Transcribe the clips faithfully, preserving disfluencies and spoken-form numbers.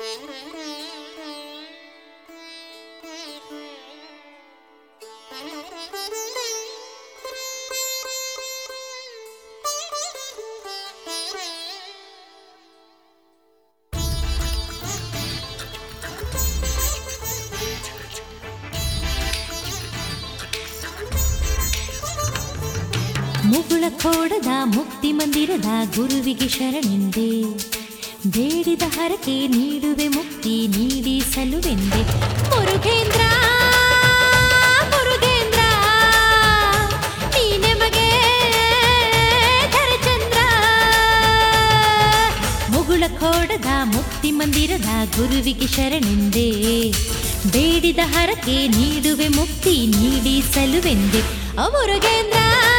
ಮುಗುಳ ಕೋಡದ ಮುಕ್ತಿ ಮಂದಿರದ ಗುರುವಿಗೆ ಶರಣೆಂದೆ, ಬೇಡಿದ ಹರಕೆ ನೀಡುವೆ ಮುಕ್ತಿ ನೀಡಿ ಸಲುವೆಂದೆ. ಮುರುಗೇಂದ್ರ ಮುರುಗೇಂದ್ರ ನೀನೆ ಮಗೆ ಧರಚಂದ್ರ. ಮುಗುಳ ಕೋಡದ ಮುಕ್ತಿ ಮಂದಿರದ ಗುರುವಿಗೆ ಶರಣೆಂದೆ, ಬೇಡಿದ ಹರಕೆ ನೀಡುವೆ ಮುಕ್ತಿ ನೀಡಿ ಸಲುವೆಂದೆ. ಅ ಮುರುಗೇಂದ್ರ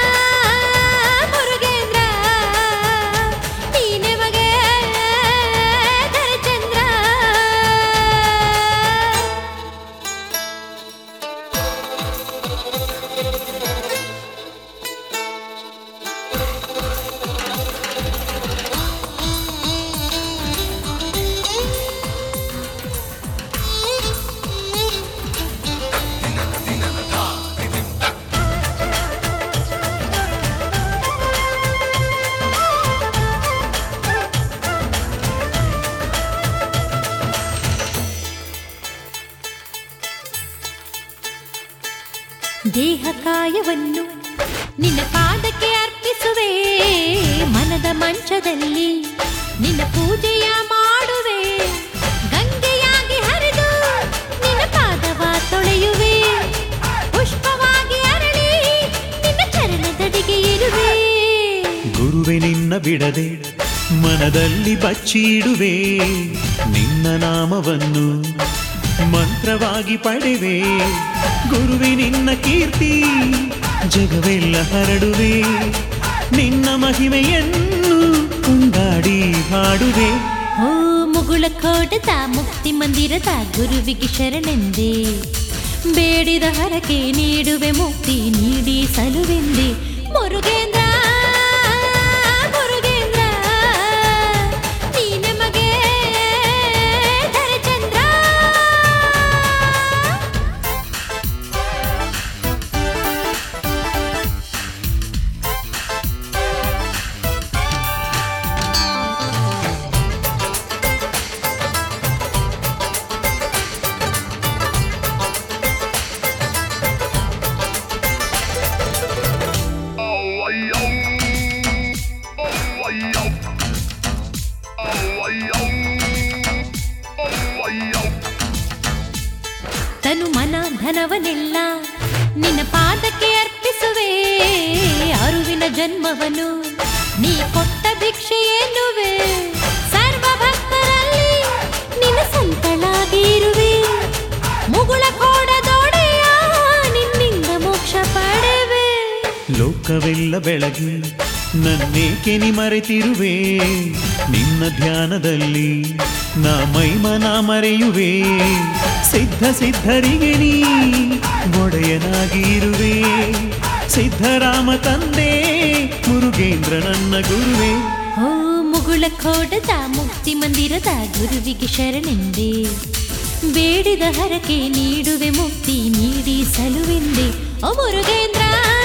ದೇಹ ಕಾಯವನ್ನು ನಿನ್ನ ಪಾದಕ್ಕೆ ಅರ್ಪಿಸುವೆ, ಮನದ ಮಂಚದಲ್ಲಿ ನಿನ್ನ ಪೂಜೆಯ ಮಾಡುವೆ. ಗಂಗೆಯಾಗಿ ಹರಿದು ನಿನ್ನ ಪಾದವ ತೊಳೆಯುವೆ, ಪುಷ್ಪವಾಗಿ ಅರಳಿ ನಿನ್ನ ಚರಣದಡಿಗೆ ಇರುವೆ. ಗುರುವೆ ನಿನ್ನ ಬಿಡದೆ ಮನದಲ್ಲಿ ಬಚ್ಚಿಡುವೆ, ನಿನ್ನ ನಾಮವನ್ನು ಮಂತ್ರವಾಗಿ ಪಡೆವೆ. ಗುರುವೆ ನಿನ್ನ ಕೀರ್ತಿ ಜಗವೆಲ್ಲ ಹರಡುವೆ, ನಿನ್ನ ಮಹಿಮೆಯನ್ನು ಕೊಂಡಾಡಿ ಹಾಡುವೆ. ಓ ಮುಗುಳ ಕೋಟದ ಮುಕ್ತಿ ಮಂದಿರದ ಗುರುವಿಗೆ ಶರಣೆಂದೆ, ಬೇಡಿದ ಹರಕೆ ನೀಡುವೆ ಮುಕ್ತಿ ನೀಡಿ ಸಲುವೆಂದೆ. ಮುರುಗೇಂದ್ರ ಮುರುಗೇಂದ್ರ ನೀನೆ ಮಗೆ ಧರಚಂದ್ರ. ತನು ಮನ ಧನವನೆಲ್ಲ ನಿನ್ನ ಪಾದಕ್ಕೆ ಅರ್ಪಿಸುವೆ, ಅರುವಿನ ಜನ್ಮವನು ನೀ ಕೊಟ್ಟ ಭಿಕ್ಷೆ ಎನ್ನುವೆ. ಸರ್ವ ಭಕ್ತರಲ್ಲಿ ನಿನ್ನ ಸಂತಳಾಗಿರುವೆ, ಮುಗುಳ ಕೋಡದೊಡೆಯ ನಿನ್ನಿಂದ ಮೋಕ್ಷ ಪಡೆವೆ. ಲೋಕವೆಲ್ಲ ಬೆಳಗಿ ನನ್ನೇಕೆ ನಿ ಮರೆತಿರುವೆ, ನಿನ್ನ ಧ್ಯಾನದಲ್ಲಿ ನಾ ಮೈಮನ ಮರೆಯುವೆ. ಸಿದ್ಧ ಸಿದ್ಧರಿಗೆ ನೀ ಒಡೆಯನಾಗಿರುವೆ, ಸಿದ್ಧರಾಮ ತಂದೆ ಮುರುಗೇಂದ್ರ ನನ್ನ ಗುರುವೆ. ಓ ಮುಗುಳ ಕೋಟದ ಮುಕ್ತಿ ಮಂದಿರದ ಗುರುವಿಗೆ ಶರಣೆಂದೆ, ಬೇಡಿದ ಹರಕೆ ನೀಡುವೆ ಮುಕ್ತಿ ನೀಡಿ ಸಲುವೆಂದೆ. ಓ ಮುರುಗೇಂದ್ರ.